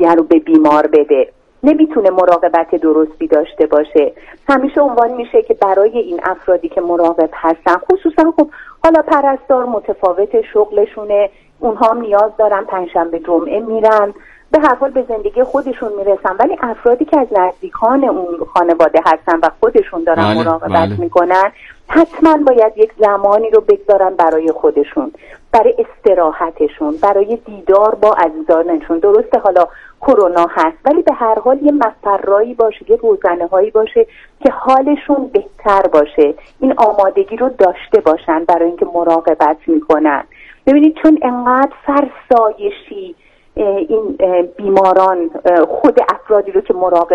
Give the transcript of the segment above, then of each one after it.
دیگر رو به بیمار بده، نمیتونه مراقبت درستی داشته باشه. همیشه عنوان میشه که برای این افرادی که مراقب هستن، خصوصا خب حالا پرستار متفاوت شغلشونه، اونها هم نیاز دارن پنجشنبه جمعه میرن، به هر حال به زندگی خودشون میرسن، ولی افرادی که از نزدیکان اون خانواده هستن و خودشون دارن مراقبت میکنن، حتما باید یک زمانی رو بگذارن برای خودشون، برای استراحتشون، برای دیدار با عزیزانشون. درسته حالا کرونا هست، ولی به هر حال یه مفرایی باشه، یه روزنه هایی باشه که حالشون بهتر باشه، این آمادگی رو داشته باشن برای اینکه مراقبت میکنن. ببینید چون انقدر فرسایشی این بیماران خود افرادی رو که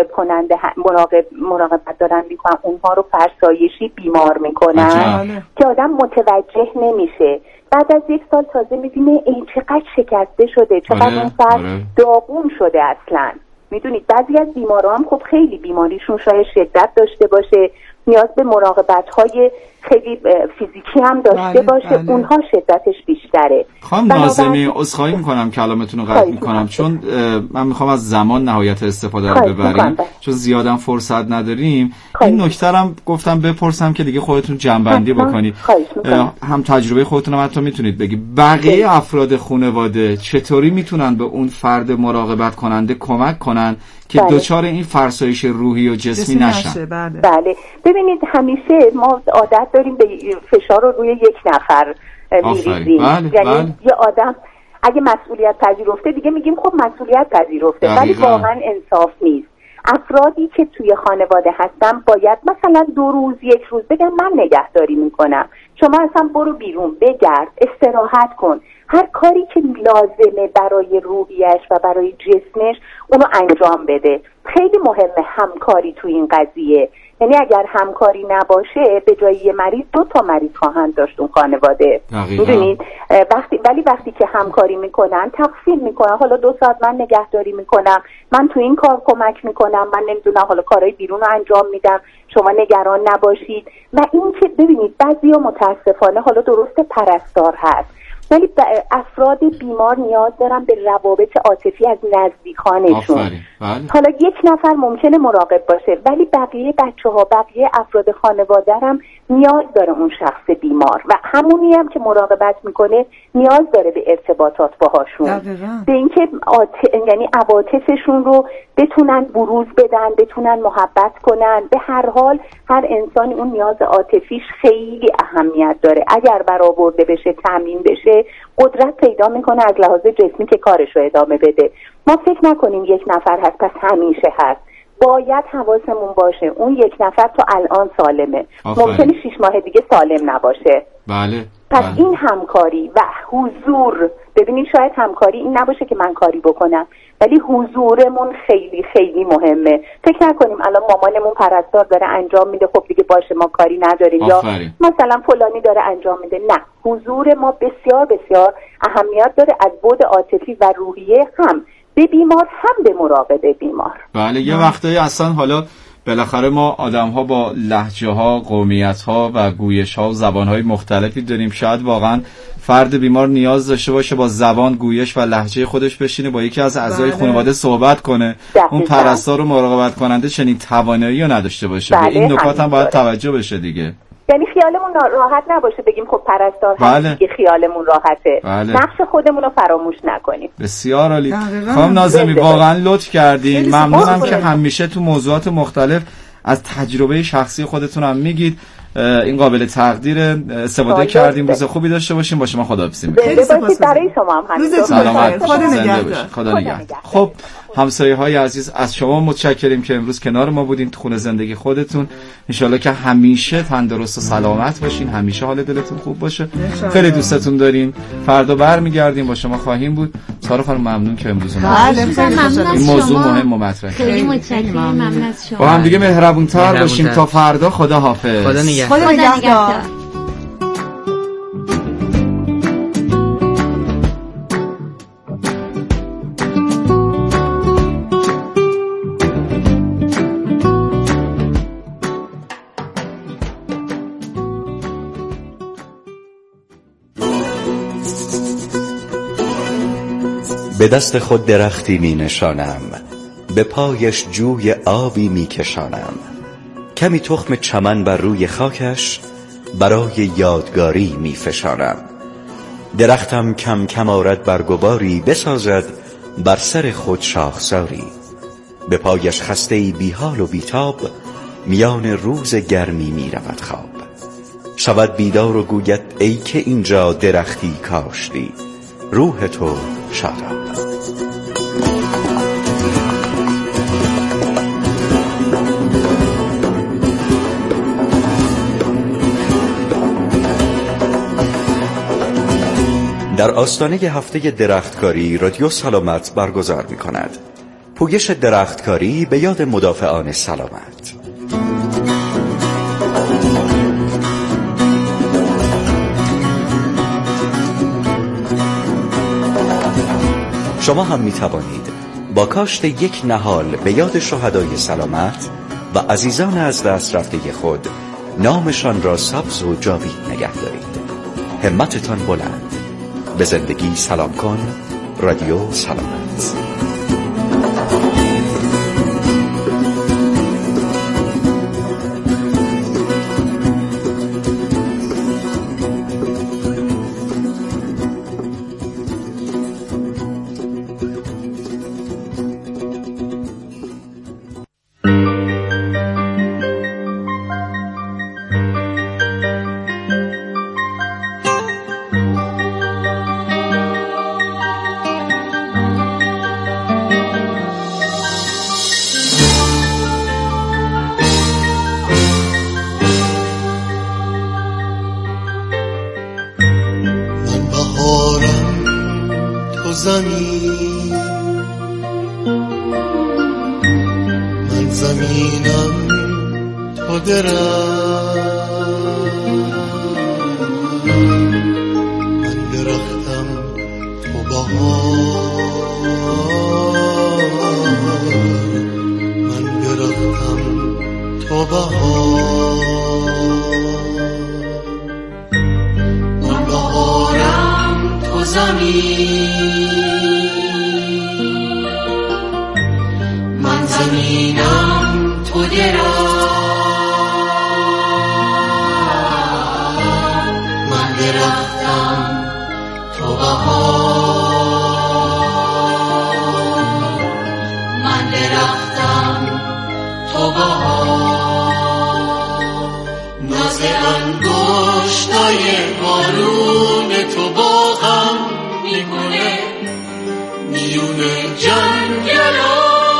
مراقبت دارن میکنن، اونها رو فرسایشی بیمار میکنن که آدم متوجه نمیشه. بعد از یک سال تازه میبینه این چقدر شکسته شده، چقدر اون فرد داغون شده اصلا. میدونید بعضی از بیماران خب خیلی بیماریشون شاید شدت داشته باشه، نیاز به مراقبت‌های خیلی فیزیکی هم داشته باشه، اونها شدتش بیشتره. خانم ناظمی عذرخواهی میکنم کلامتون رو قطع میکنم، چون من میخوام از زمان نهایت استفاده رو ببریم، چون زیادم فرصت نداریم. این نکته هم گفتم بپرسم که دیگه خودتون جمع‌بندی بکنید، هم تجربه خودتون هم حتی میتونید بگید بقیه افراد خانواده چطوری میتونن به اون فرد مراقبت کننده کمک کنن که دچار این فرسایش روحی و جسمی نشن. بله ببینید همیشه ما عادت داریم به فشار رو روی یک نفر می‌ریزیم. یعنی یه آدم اگه مسئولیت پذیرفته دیگه میگیم خب مسئولیت پذیرفته، ولی واقعا انصاف نیست. افرادی که توی خانواده هستن باید مثلا 2 روز 1 روز بگن من نگهداری میکنم، شما اصلا برو بیرون بگرد، استراحت کن، هر کاری که لازمه برای روحیش و برای جسمش اونو انجام بده. خیلی مهمه همکاری تو این قضیه، یعنی اگر همکاری نباشه به جای یه مریض 2 تا مریض خواهند داشت اون خانواده. میدونید وقتی که همکاری میکنن، تقسیم میکنن، حالا 2 ساعت من نگهداری میکنم، من تو این کار کمک میکنم، من نمیدونم حالا کارهای بیرون رو انجام میدم، شما نگران نباشید. و این که ببینید بعضیا متاسفانه حالا درست پرستار هست، ولی افراد بیمار نیاز دارن به روابط عاطفی از نزدیکانشون. حالا 1 نفر ممکنه مراقب باشه، ولی بقیه بچه‌ها، بقیه افراد خانواده هم نیاز داره اون شخص بیمار، و همونی هم که مراقبت میکنه نیاز داره به ارتباطات باهاشون، به اینکه یعنی عواطفشون رو بتونن بروز بدن، بتونن محبت کنن. به هر حال هر انسانی اون نیاز عاطفیش خیلی اهمیت داره، اگر برآورده بشه، تامین بشه، قدرت پیدا میکنه از لحاظ جسمی که کارش رو ادامه بده. ما فکر نکنیم 1 نفر هست پس همیشه هست، باید حواسمون باشه اون 1 نفر تا الان سالمه، ممکنه 6 ماه دیگه سالم نباشه. پس این همکاری و حضور، ببینید شاید همکاری این نباشه که من کاری بکنم، ولی حضورمون خیلی خیلی مهمه. فکر نکنیم الان مامانمون پرستار داره انجام میده خب دیگه باشه ما کاری نداریم، یا مثلا فلانی داره انجام میده. نه، حضور ما بسیار بسیار اهمیت داره، از بعد عاطفی و روحیه، هم به بیمار هم به مراقب بیمار. بله یه وقتایی اصلا حالا بالاخره ما آدم‌ها با لهجه‌ها، قومیت‌ها و گویش‌ها و زبان‌های مختلفی داریم. شاید واقعاً فرد بیمار نیاز داشته باشه با زبان، گویش و لهجه خودش بشینه با یکی از اعضای خانواده صحبت کنه. اون پرستار و مراقبت کننده چنین توانایی رو نداشته باشه. به این نکات هم باید توجه بشه دیگه. یعنی خیالمون راحت نباشه بگیم خب پرستار هست که خیالمون راحته. نقش خودمون رو فراموش نکنیم. بسیار عالی. خانم ناظمی واقعا لطف کردین. ممنونم که همیشه تو موضوعات مختلف از تجربه شخصی خودتون هم میگید. این قابل تقدیر. استفاده کردیم. روز خوبی داشته باشیم. با شما خداحافظی می‌کنم. برای شما هم همینطور. خدا نگهدار. خب همسایه‌های عزیز از شما متشکریم که امروز کنار ما بودین تو خونه زندگی خودتون. ان شاءالله که همیشه تندرست و سلامت باشین، همیشه حال دلتون خوب باشه. خیلی دوستتون داریم. فردا برمیگردیم با شما خواهیم بود. سارا خانم ممنون که امروز اومدید. این موضوع مهم و مطرحه. خیلی متشکرم. ممنون از شما. با هم دیگه مهربون‌تر باشیم تا فردا. خدا حافظ. خدا نگهدار. به دست خود درختی می نشانم، به پایش جوی آبی می کشانم. کمی تخم چمن بر روی خاکش، برای یادگاری می فشانم. درختم کم کم آرد برگباری، بسازد بر سر خود شاخساری. به پایش خسته‌ای بی حال و بیتاب، میان روز گرمی می رود خواب. شود بیدار و گوید ای که اینجا درختی کاشتی، روح تو شاداب. در آستانه هفته درختکاری رادیو سلامت برگزار می کند. پویش درختکاری به یاد مدافعان سلامت. شما هم می توانید با کاشت یک نهال به یاد شهدای سلامت و عزیزان از دست رفته خود نامشان را سبز و جاوید نگه دارید. همتتان بلند. به زندگی سلام کن. رادیو سلامت. من زمینم تو من درختم تو بهار، من درختم تو بهار، من بهارم تو زمینم تو من درختم تو بهار، من درختم تو بهار. ناز انگشتای بارون تو باغم میکنه میون جنگلا،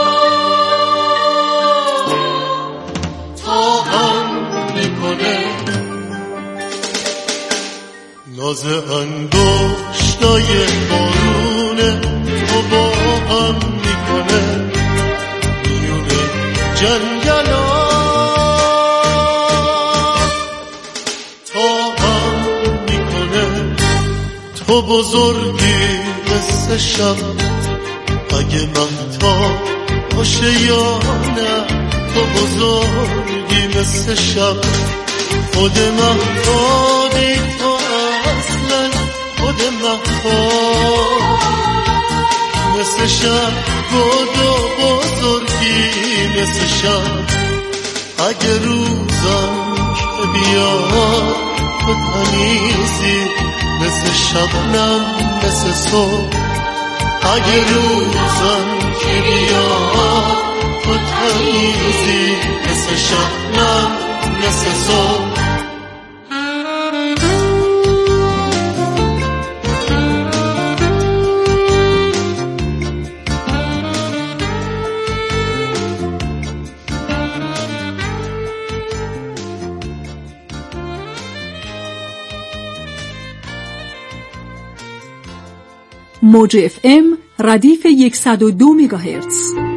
ناز انگشتای بارون تو با هم میکنه میون جنگلا، تا هم میکنه تو بزرگی مثل شب. اگه مهتاب باشه یا نه، تو بزرگی مثل شب. خود مهتابی تو اصلا، خود مهتاب مثل شب. گل و بزرگی مثل شب. اگه روزم که بیاد تو تمیزی مثل شبنم مثل صبح. اگه روزم که بیاد تو تمیزی مثل شبنم مثل صبح. موج FM ردیف 102 مگاهرتز.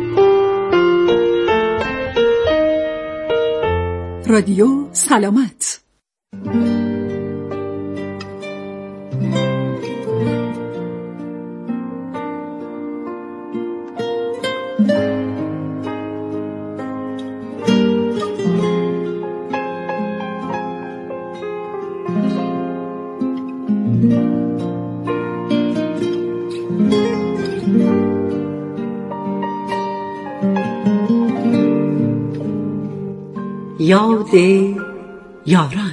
رادیو سلامت. یاد یاران.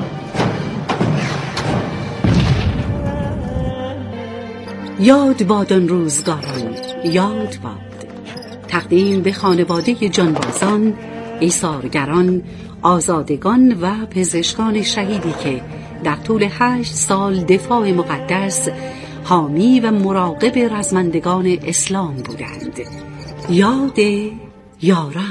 یاد باد آن روزگاران، یاد باد. تقدیم به خانواده جانبازان، ایثارگران، آزادگان و پزشکان شهیدی که در طول 8 سال دفاع مقدس، حامی و مراقب رزمندگان اسلام بودند. یاد یاران.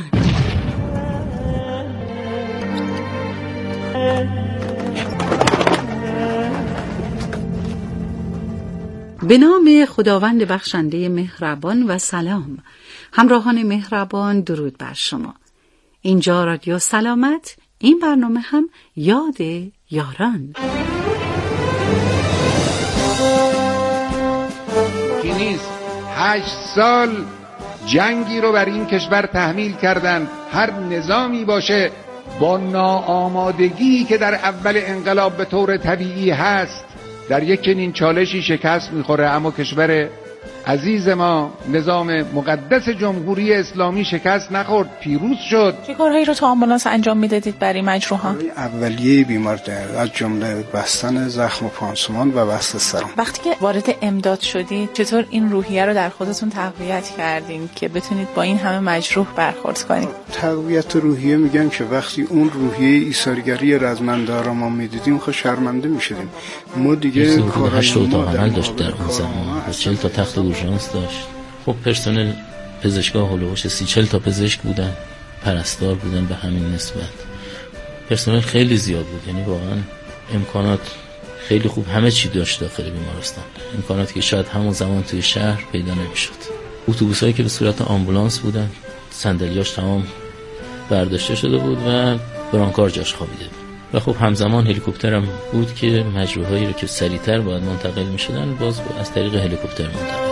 به نام خداوند بخشنده مهربان و سلام. همراهان مهربان، درود بر شما. اینجا رادیو سلامت، این برنامه هم یاد یاران. کی نیست 8 سال جنگی رو بر این کشور تحمیل کردن، هر نظامی باشه با ناآمادگی که در اول انقلاب به طور طبیعی هست در یک چنین چالشی شکست میخوره، اما کشور عزیز ما نظام مقدس جمهوری اسلامی شکست نخورد، پیروز شد. چه کارهایی رو تو آمبولانس انجام میدادید برای مجروحان؟ اولیه بیمار از جمله بستن زخم و پانسمان و بست سرم. وقتی که وارد امداد شدید چطور این روحیه رو در خودتون تقویت کردین که بتونید با این همه مجروح برخورد کنید؟ تقویت روحیه میگم که وقتی اون روحیه ایثارگری رزمندارا ما میدیدیم خود شرمنده میشدیم. ما دیگه کارهای ما عمل داشت در اون زمان، 40 تا تخت اورژانس داشت. خب پرسنل پزشکا هولوش 30-40 تا پزشک بودن، پرستار بودن، به همین نسبت پرسنل خیلی زیاد بود. یعنی واقعا امکانات خیلی خوب همه چی داشت داخل بیمارستان، امکاناتی که شاید همون زمان توی شهر پیدا نمیشد. اتوبوسایی که به صورت آمبولانس بودن، صندلیاش تمام برداشته شده بود و برانکار جاش خوابیده بود. و خب همزمان هلیکوپتر هم بود که مجروحایی رو که سریعتر باید منتقل میشدن باز از طریق هلیکوپتر منتقل.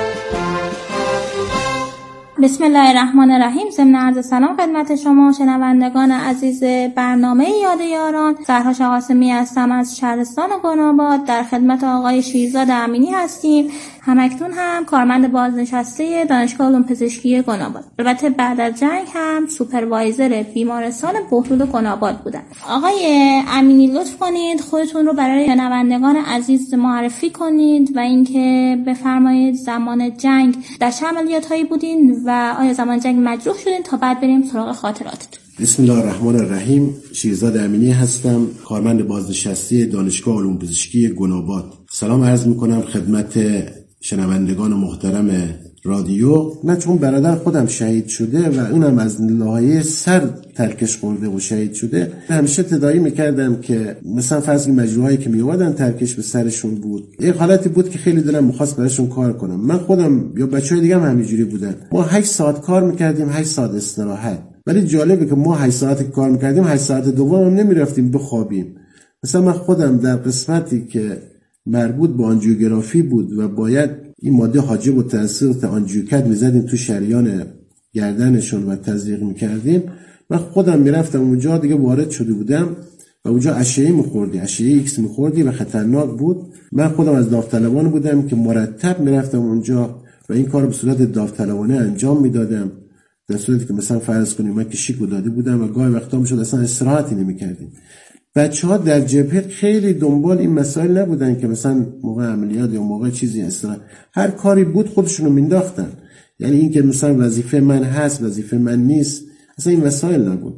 بسم الله الرحمن الرحیم. ضمن عرض سلام خدمت شما شنوندگان عزیز برنامه یاد یاران. سهرا قاسمی هستم از شهرستان گناباد. در خدمت آقای شیرزاد امینی هستیم. همکنون هم کارمند بازنشسته دانشگاه علوم پزشکی گناباد. البته بعد از جنگ هم سوپروایزر بیمارستان بهلول گناباد بودن. آقای امینی لطف کنید خودتون رو برای شنوندگان عزیز معرفی کنید و اینکه بفرمایید زمان جنگ در چه عملیاتایی بودین و آیا زمان جنگ مجروح شدین تا بعد بریم سراغ خاطراتتون. بسم الله الرحمن الرحیم. شیرزاد امینی هستم، کارمند بازنشسته دانشگاه علوم پزشکی گناباد. سلام عرض میکنم خدمت شنوندگان محترم رادیو. نه چون برادر خودم شهید شده و اونم از لایه سر ترکش خورده و شهید شده، همیشه تداعی میکردم که مثلا فرض مجروحایی که میومدن ترکش به سرشون بود، یه حالتی بود که خیلی دلم میخواست براشون کار کنم. من خودم یا بچهای دیگه هم همینجوری بودن. ما 8 ساعت کار میکردیم، 8 ساعت استراحت. ولی جالبه که ما 8 ساعت کار میکردیم، 8 ساعت دوم هم نمیرفتیم بخوابیم. مثلا من خودم در قسمتی که مربوط به آنژیوگرافی بود و باید این ماده حاجب و توسط آنژیوکت میزدیم تو شریان گردنشون و تزریق میکردیم، من خودم میرفتم اونجا، دیگه وارد شده بودم و اونجا اشعه میخوردی، اشعه ایکس میخوردی و خطرناک بود. من خودم از داوطلبان بودم که مرتب میرفتم اونجا و این کار به صورت داوطلبانه انجام میدادم، در صورتی که مثلا فرض کنیم من که شیک داده بودم و گاهی وقتا میشد اصلا استراحتی نمیکردیم. بچه‌ها در جبهه خیلی دنبال این مسائل نبودن که مثلا موقع عملیات یا موقع چیزی استراحت، هر کاری بود خودشونو مینداختن. یعنی این که مثلا وظیفه من هست وظیفه من نیست، اصلا این مسائل نبود.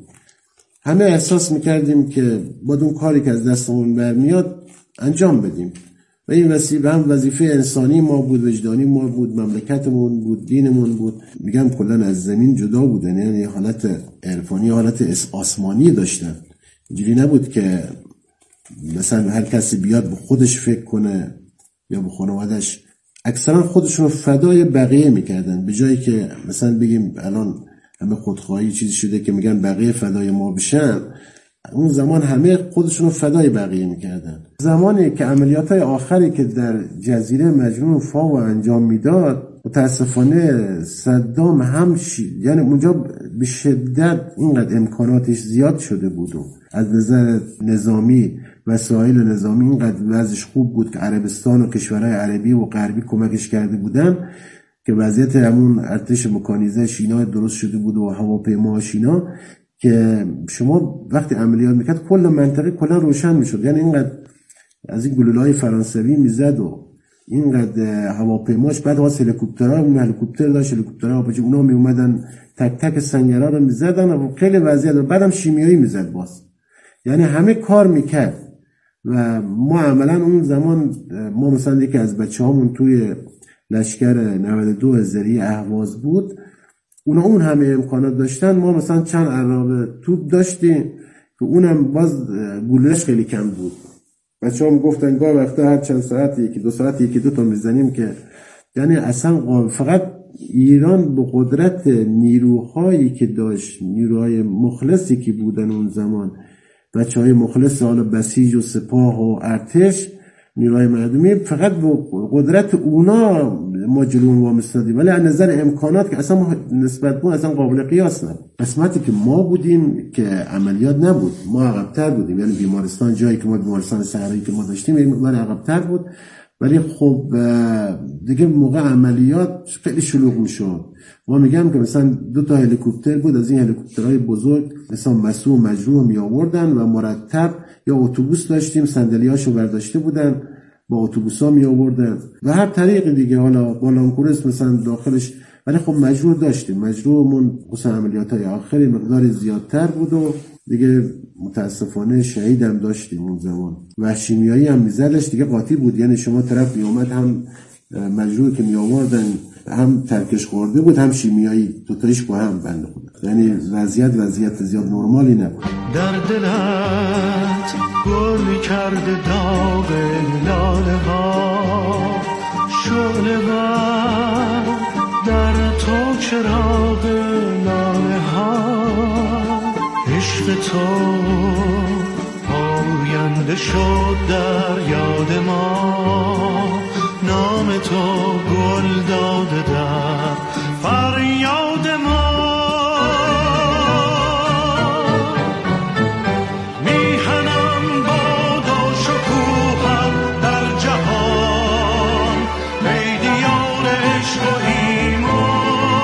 همه احساس میکردیم که با اون کاری که از دستمون برمیاد انجام بدیم و این وظیفه انسانی ما بود، وجدانی ما بود، مملکتمون بود، دینمون بود. میگم کلا از زمین جدا بودن، یعنی حالت عرفانی، حالت آسمانی داشتن. اینجوری نبود که مثلا هر کسی بیاد به خودش فکر کنه یا به خانوادش. اکثرا خودشون رو فدای بقیه میکردن، به جایی که مثلا بگیم الان همه خودخواهی چیزی شده که میگن بقیه فدای ما بشن، اون زمان همه خودشون رو فدای بقیه میکردن. زمانی که عملیاتای آخری که در جزیره مجنون فاو انجام میداد، متاسفانه صدام هم یعنی اونجا به شدت اینقدر امکاناتش زیاد شده بود و از نظر نظامی وسایل نظامی اینقدر وضعش خوب بود که عربستان و کشورهای عربی و غربی کمکش کرده بودن که وضعیت همون ارتش مکانیزه شینا درست شده بود و هواپیما شینا که شما وقتی عملیات میکرد کل منطقه کلا روشن میشد. یعنی اینقدر از این گلوله‌های فرانسوی میزد و اینقدر هواپیماش، بعد واسه هلیکوپتر داشت، هلیکوپترها باشه اونا می اومدن تک تک سنگرها رو میزدن و خیلی وضعیت، بعدم شیمیایی میزد باز. یعنی همه کار میکرد و ما عملا اون زمان ما مثلا یکی از بچه‌هامون توی لشکر 92 هزاری اهواز بود، اونا اون همه امکانات داشتن، ما مثلا چند عرابه توپ داشتیم که اونم باز گلولش خیلی کم بود. بچه‌ها گفتن گاه وقتا هر چند ساعت یکی دو ساعت یکی دو تا میزنیم که یعنی اصلا فقط ایران به قدرت نیروهایی که داشت، نیروهای مخلصی که بودن اون زمان، بچه‌های مخلص حالا بسیج و سپاه و ارتش، نیروهای مردمی، فقط با قدرت اونا ما جلو اون وامستادیم، ولی از نظر امکانات که اصلا نسبت به اصلا قابل قیاس نبود. قسمتی که ما بودیم که عملیات نبود، ما عقب‌تر بودیم، یعنی بیمارستان جایی که ما بیمارستان صحرایی که ما داشتیم یه مقدار عقب‌تر بود، ولی خب دیگه موقع عملیات خیلی شلوغ میشد. ما میگم که مثلا 2 تا هلیکوپتر بود، از این هلیکوپترهای بزرگ مثلا مسئول و مجروح می آوردن و مرتب، یا اتوبوس داشتیم صندلیاشو برداشته بودن با اتوبوسا می آوردن و هر طریق دیگه، حالا بالانکورس مثلا داخلش، ولی خب مجروح داشتیم. مجروحمون مثلا عملیاتای آخری مقدار زیادتر بود و دیگه متاسفانه شهیدم داشتیم اون زمان و شیمیایی هم میزدش دیگه قاطی بود. یعنی شما طرف میومد هم مجروح که می آوردن هم ترکش خورده بود هم شیمیایی، دوتایش با هم بنده بود. یعنی وضعیت زیاد نرمالی نبود. در دلت گل کرده داغ لاله ها، شعله ها در تو چراغ لاله ها، عشق تو آینده شد در یاد ما، نام تو گل داده در فریاد ما. میهنم باد و شکوهم در جهان، ای دیار عشق و ایمان.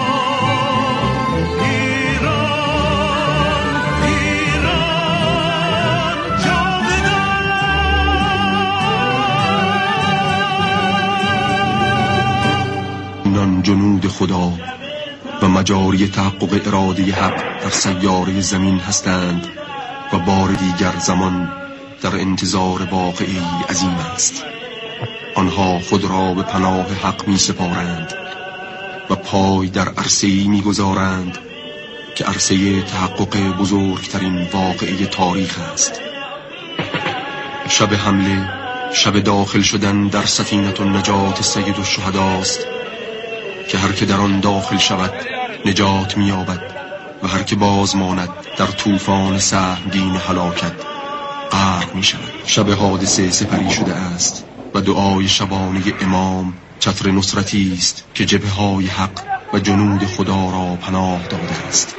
ایران جاودان. اینان جنود خدا و مجاری تحقق اراده حق در سیاره زمین هستند و بار دیگر زمان در انتظار واقعی عظیم است. آنها خود را به پناه حق می سپارند و پای در عرصه‌ای می گذارند که عرصه تحقق بزرگترین واقعی تاریخ است. شب حمله، شب داخل شدن در سفینه النجات سید الشهدا است که هر که در آن داخل شود نجات می‌یابد و هر که باز ماند در طوفان سهمگین هلاکت غرق می‌شود. شب حادثه سپری شده است و دعای شبانه امام چتر نصرتی است که جبهه‌های حق و جنود خدا را پناه داده است.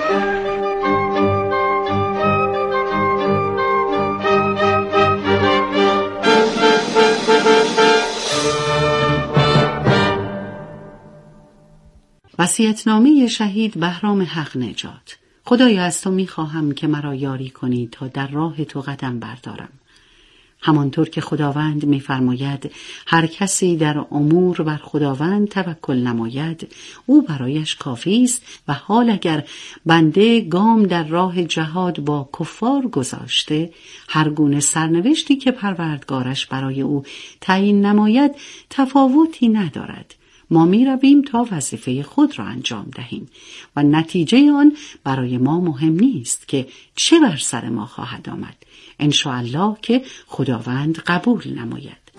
وصیت‌نامه شهید بهرام حق نجات. خدایا از تو می‌خواهم که مرا یاری کنی تا در راه تو قدم بردارم. همانطور که خداوند می‌فرماید هر کسی در امور بر خداوند توکل نماید او برایش کافی است و حال اگر بنده گام در راه جهاد با کفار گذاشته، هر گونه سرنوشتی که پروردگارش برای او تعیین نماید تفاوتی ندارد. ما می رویم تا وظیفه خود را انجام دهیم و نتیجه آن برای ما مهم نیست که چه بر سر ما خواهد آمد. انشاءالله که خداوند قبول نماید.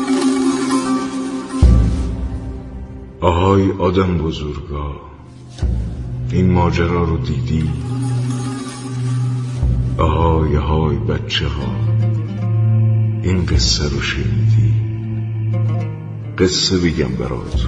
آهای آدم بزرگا، این ماجرا رو دیدی؟ آهای بچه ها، این قصه رو شنیدی؟ قصه بگم براتون،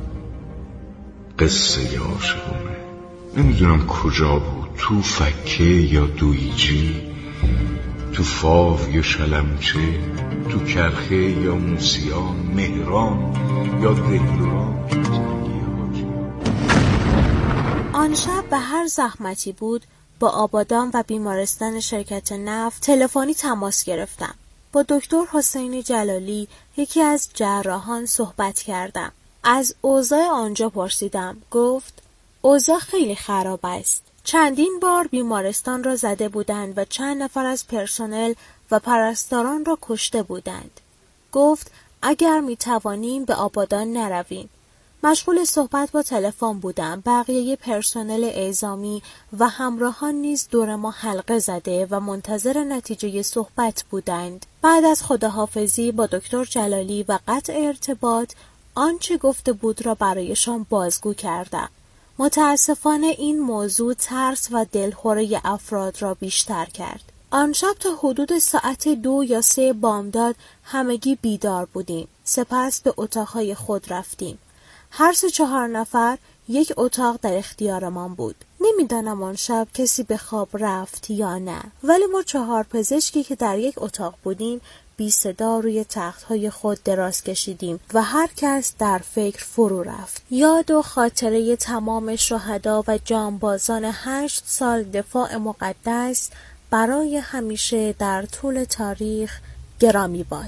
قصه عاشقونه. نمیدونم کجا بود، تو فکه یا دویجی، تو فاو یا شلمچه، تو کرخه یا موسیان، مهران یا دهلوان. آن شب به هر زحمتی بود با آبادان و بیمارستان شرکت نفت تلفنی تماس گرفتم. با دکتر حسینی جلالی یکی از جراحان صحبت کردم. از اوضاع آنجا پرسیدم. گفت اوضاع خیلی خراب است. چندین بار بیمارستان را زده بودند و چند نفر از پرسنل و پرستاران را کشته بودند. گفت اگر می توانیم به آبادان نرویم. مشغول صحبت با تلفن بودم. بقیه پرسنل اعزامی و همراهان نیز دور ما حلقه زده و منتظر نتیجه صحبت بودند. بعد از خداحافظی با دکتر جلالی و قطع ارتباط، آنچه گفته بود را برایشان بازگو کردم. متاسفانه این موضوع ترس و دلخوری افراد را بیشتر کرد. آن شب تا حدود ساعت 2 یا 3 بامداد همگی بیدار بودیم. سپس به اتاقهای خود رفتیم. هر 4 نفر یک اتاق در اختیارمان بود. نمیدانم آن شب کسی به خواب رفت یا نه، ولی ما 4 پزشکی که در یک اتاق بودیم بی صدا روی تختهای خود دراز کشیدیم و هر کس در فکر فرو رفت. یاد و خاطره تمام شهدا و جانبازان 8 سال دفاع مقدس برای همیشه در طول تاریخ گرامی باد.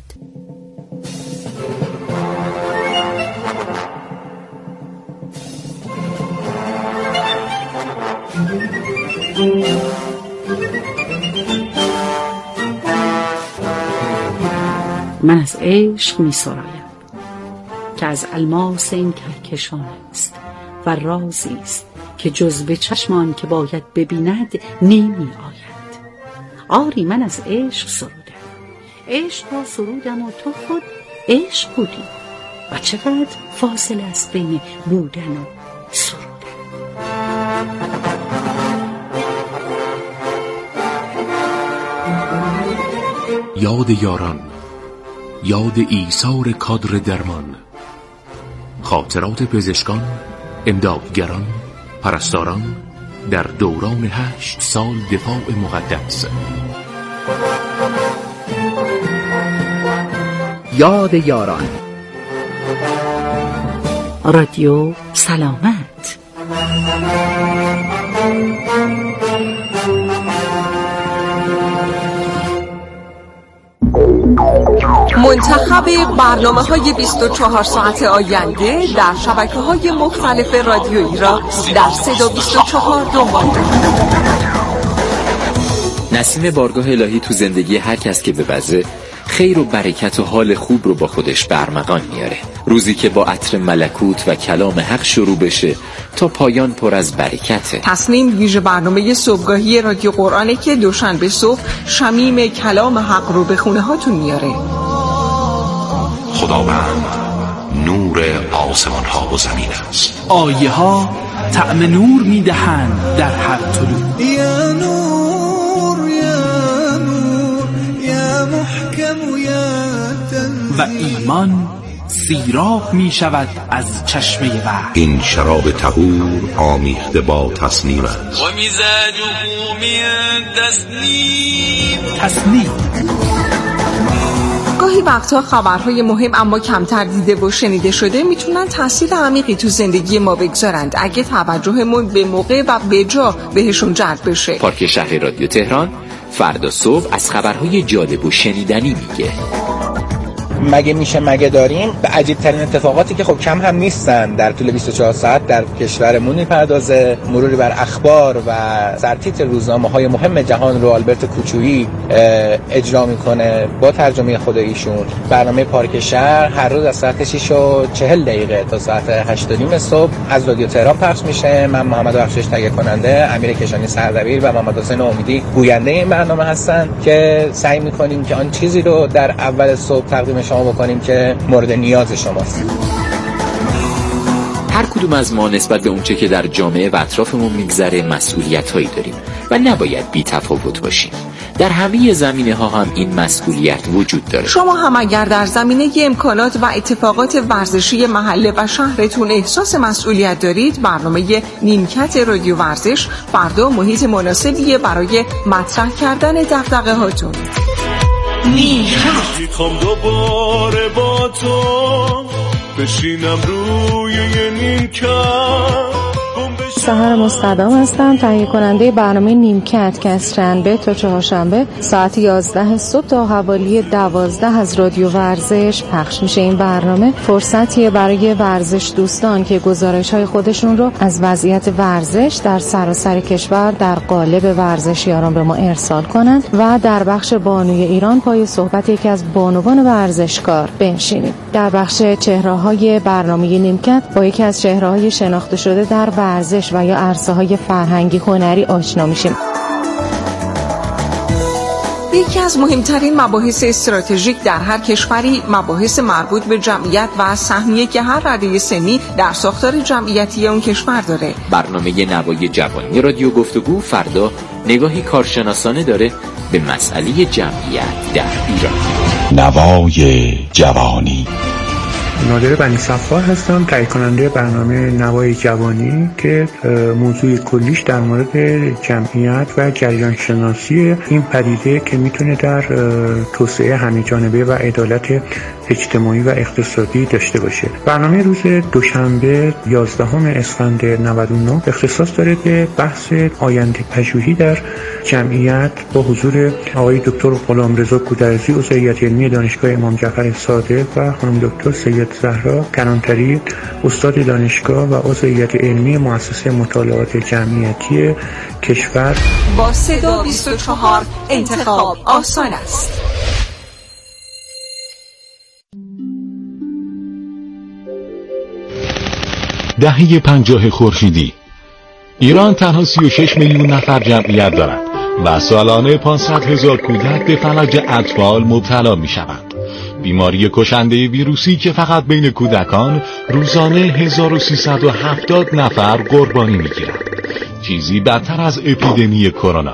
من از عشق می سرایم که از الماس این کهکشان است و رازی است که جز به چشمان که باید ببیند نمی آید. آری من از عشق سرودم، عشق را سرودم و تو خود عشق بودی و چقدر فاصله است بین بودن و سرودن. یاد یاران، یاد ایثار کادر درمان، خاطرات پزشکان، امدادگران، پرستاران در دوران 8 سال دفاع مقدس. یاد یاران. رادیو سلامت. منتخب برنامه‌های 24 ساعت آینده در شبکه‌های مختلف رادیویی را در 324 دنبال کنید. نسیم بارگاه الهی تو زندگی هر کس که ببزه خیر و برکت و حال خوب رو با خودش برمغان میاره. روزی که با عطر ملکوت و کلام حق شروع بشه تا پایان پر از برکته. تصمیم ویژه برنامه صبحگاهی رادیو قرآنه که دوشنبه صبح شمیم کلام حق رو به خونه هاتون میاره. خداوند نور آسمان ها و زمین است. آیه ها طعم نور میدهند در هر طلوع. یا نور یا نور یا محکم یا تنزیل. و ایمان سیراب می شود از چشمه وحی. این شراب طهور آمیخته با تصنیم است. و مزاجه من تسنیم. گاهی وقتا خبرهای مهم اما کمتر دیده و شنیده شده میتونن تاثیر عمیقی تو زندگی ما بگذارند اگه توجهمون به موقع و به جا بهشون جلب بشه. پارک شهر رادیو تهران فردا صبح از خبرهای جالب و شنیدنی میگه. مگه میشه مگه داریم به عجیب ترین اتفاقاتی که خب کم هم نیستن در طول 24 ساعت در کشورمون میپردازه. مروری بر اخبار و سرتیتر روزنامه‌های مهم جهان رو آلبرت کوچویی اجرا میکنه با ترجمه خود ایشون. برنامه پارک شهر هر روز از ساعت 6:40 تا ساعت 8:30 صبح از رادیو تهران پخش میشه. من محمد بخشش تهیه کننده، امیر کشانی سردبیر و محمد حسین امیدی گوینده این برنامه هستن که سعی میکنیم که آن چیزی رو در اول صبح تقدیم شما بکنیم که مورد نیاز شماست. هر کدوم از ما نسبت به اونچه که در جامعه و اطرافمون میگذره مسئولیت‌هایی داریم و نباید بی تفاوت باشیم. در همه زمینه‌ها هم این مسئولیت وجود داره. شما هم اگر در زمینه امکانات و اتفاقات ورزشی محله و شهرتون احساس مسئولیت دارید، برنامه نیمکت رادیو ورزش فردا محیط مناسبیه برای مطرح کردن دغدغه هاتون. میخوام دوباره با تو بشینم روی یه نیمکت. سحر مستدام هستم، تهیه کننده برنامه نیمکت که از شنبه تا چهارشنبه ساعت 11 صبح تا حوالی 12 از رادیو ورزش پخش میشه. این برنامه فرصتیه برای ورزش دوستان که گزارش‌های خودشون رو از وضعیت ورزش در سراسر کشور در قالب ورزشیاران به ما ارسال کنند و در بخش بانوی ایران پای صحبت یکی از بانوان ورزشکار بنشینیم. در بخش چهره‌های برنامه نیمکت با یکی از چهره‌های شناخته شده در ورزش و یا عرصه‌های فرهنگی هنری آشنا میشیم. یکی از مهمترین مباحث استراتژیک در هر کشوری مباحث مربوط به جمعیت و سهمیه که هر رده سنی در ساختار جمعیتی اون کشور داره. برنامه نوای جوانی رادیو گفتگو فردا نگاهی کارشناسانه داره به مسئله جمعیت در ایران. نوای جوانی. نادر بنی صفار هستم، تهیه کننده برنامه نوای جوانی که موضوع کلیش در مورد جمعیت و جریان شناسی این پدیده که میتونه در توسعه همه‌جانبه و عدالت اجتماعی و اقتصادی داشته باشه. برنامه روز دوشنبه 11 اسفند 99 اختصاص داره به بحث آینده پژوهی در جمعیت با حضور آقای دکتر غلامرضا گودرزی عضو هیئت علمی دانشگاه امام جعفر صادق و خانم دکتر سید زهرا کنانتری استاد دانشگاه و عضو هیئت علمی مؤسسه مطالعات جمعیتی کشور. با صدا 24 انتخاب آسان است. دهه 50 خورشیدی ایران تنها 36 میلیون نفر جمعیت دارد و سالانه 500,000 کودک به فلج اطفال مبتلا می شوند. بیماری کشنده ویروسی که فقط بین کودکان روزانه 1370 نفر قربانی می گیرند. چیزی بدتر از اپیدمی کرونا.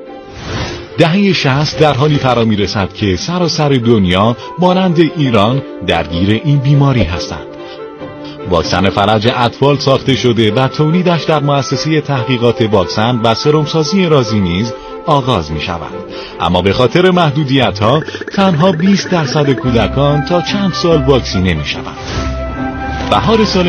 دهه 60 در حالی فرا می رسد که سراسر دنیا مانند ایران درگیر این بیماری هستند. واکسن فلج اطفال ساخته شده و تولیدش در مؤسسه تحقیقات واکسن و سرمسازی رازی نیز آغاز می شود. اما به خاطر محدودیت ها تنها 20% کودکان تا چند سال واکسینه می شوند. بهار سال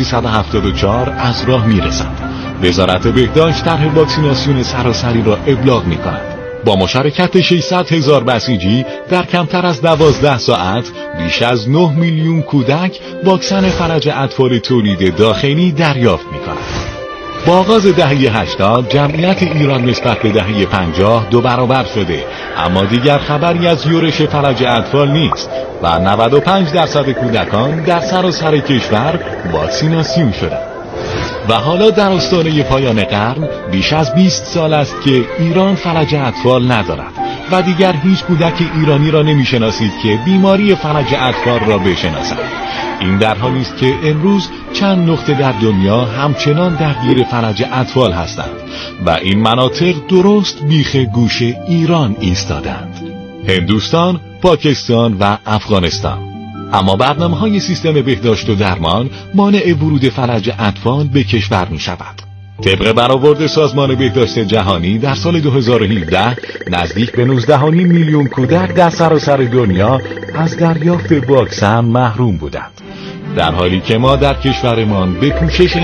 1374 از راه می رسد. وزارت بهداشت طرح واکسیناسیون سراسری را ابلاغ می کند. با مشارکت 600,000 بسیجی در کمتر از 12 ساعت بیش از 9 میلیون کودک واکسن فلج اطفال تولید داخلی دریافت می کند. با آغاز دهه 80 جمعیت ایران نسبت به دهه 50 دو برابر شده، اما دیگر خبری از یورش فلج اطفال نیست و 95% کودکان در سراسر کشور واکسیناسیون شدند. و حالا در آستانه پایان قرن بیش از 20 سال است که ایران فلج اطفال ندارد و دیگر هیچ کودک ایرانی را نمی‌شناسید که بیماری فلج اطفال را بشناسد. این در حالی است که امروز چند نقطه در دنیا همچنان درگیر فلج اطفال هستند و این مناطق درست بیخ گوش ایران ایستادند: هندوستان، پاکستان و افغانستان. اما برنامه‌های سیستم بهداشت و درمان مانع ورود فلج اطفال به کشور می‌شود. طبق برآورد سازمان بهداشت جهانی در سال 2017 نزدیک به 19.5 میلیون کودک در سراسر دنیا از دریافت واکسن محروم بودند، در حالی که ما در کشورمان به پوشش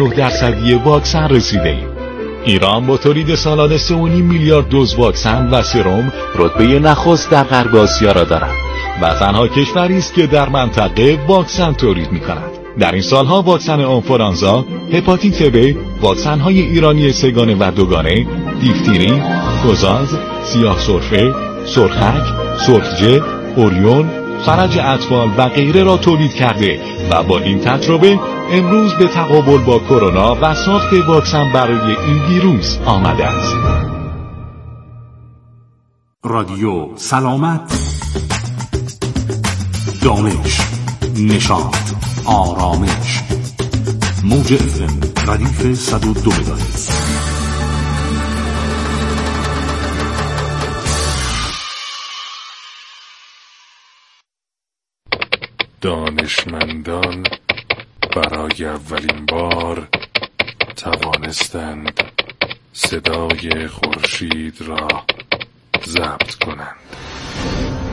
99% واکسن رسیده‌ایم. ایران با تولید سالانه 3.5 میلیارد دوز واکسن و سرم رتبه نخست در غرب آسیا را دارد و تنها کشوری است که در منطقه واکسن تولید می‌کند. در این سالها واکسن آنفولانزا، هپاتیت ب، واکسن‌های ایرانی سگانه و دوگانه، دیفتری، گزاز، سیاه سرفه، سرخک، سرخجه، اوریون، فلج اطفال و غیره را تولید کرده و با این تجربه امروز به تقابل با کرونا و ساخت واکسن برای این ویروس آمده است. رادیو سلامت، دانش، نشاط، آرامش. موج FM ردیف 102 مگاهرتز. دانشمندان برای اولین بار توانستند صدای خورشید را ضبط کنند.